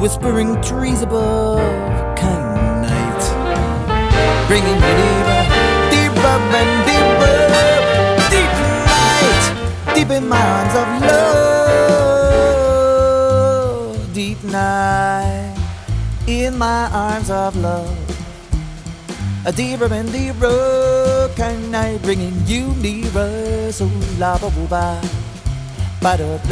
whispering trees above, kind night, bringing me deeper, deeper and deeper, deep night, deep in my arms of love, deep night, in my arms of love, a deeper and deeper, kind night, bringing you nearer, so la ba ba ba ba da.